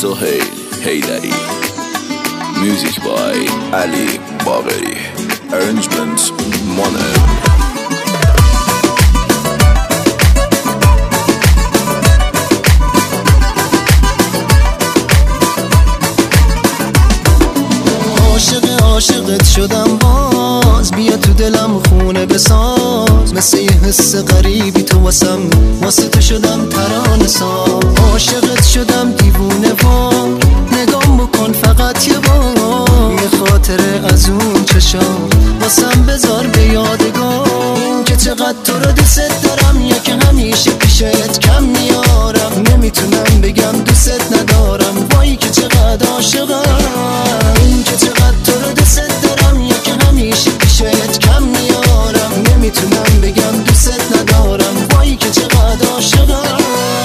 Sohail Haydari. Music by Ali Bagheri. Arrangements Mono. عاشقت شدم باز، بیا تو دلم خونه بساز، مثل یه حس غریبی تو واسه تو شدم ترانه ساز. عاشقت شدم دیوونه وار، نگام بکن فقط یه بار، یه خاطره از اون چشام واسم بذار به یادگار، که چقدر تو رو دوست دارم، یا که همیشه پیشت کم میارم، نمیتونم بگم دوست ندارم، وای که چقدر عاشقم، که چقدر تو رو دوست دارم، یا که همیشه پیشت کم میارم، نمیتونم بگم دوست ندارم، وای که چقدر عاشقم.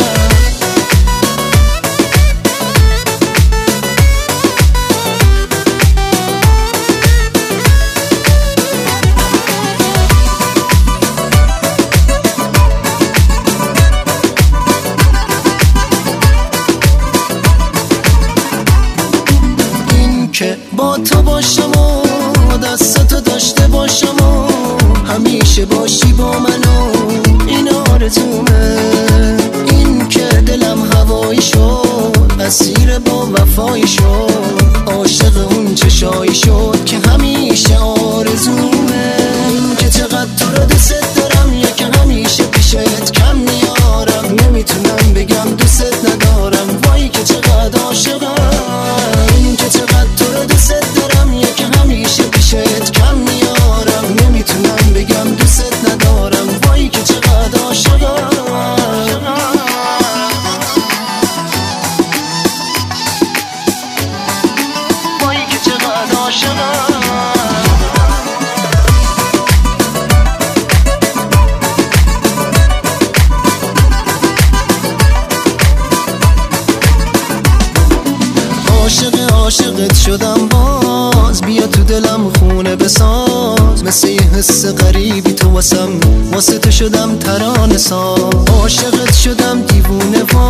که با تو باشم و دستتو داشته باشم و همیشه باشی با منو، این آرزومه. این که دلم هوایی شد، اسیر با وفایی شد، عاشق اون چشایی شد که همیشه آرزومه. این که چقدر تو رو دوست دارم، یا که همیشه پیشت کم میارم، نمیتونم بگم دوست ندارم، وای که چقدر عاشقم. این که چقدر تو رو دوست دارم، یا که همیشه پیشت کم میارم، نمیتونم بگم دوست ندارم، وای که چقدر عاشقم. وای که چقدر عاشقم. عاشقت شدم باز، بیا تو دلم خونه بساز، مثل یه حس غریبی تو واسه تو شدم ترانه ساز. عاشقت شدم دیوونه